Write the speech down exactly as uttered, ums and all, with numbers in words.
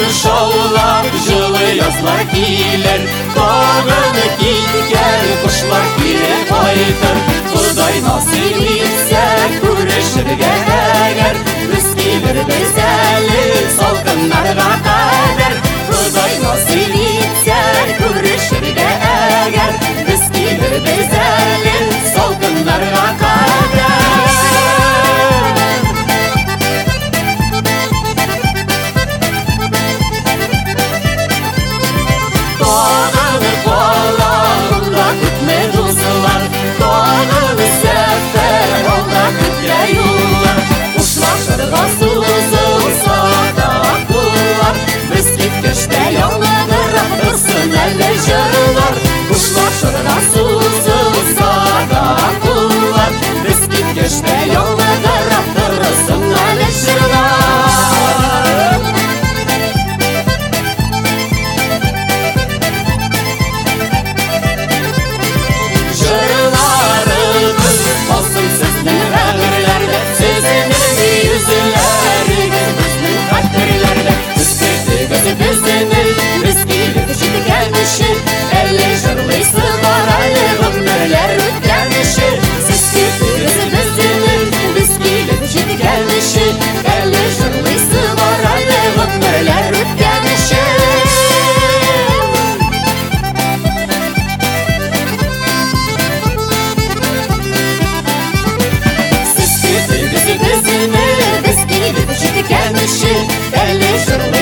şaulap, жылы язлар килер, тагын киткән кышлар кире кайтыр. Ходай насыйп итсә күрешергә әгәр, без килербез әле салкыннарга кадәр. Ходай насыйп итсә күрешергә әгәр, без килербез әле салкыннарга кадәр. Әле жырлы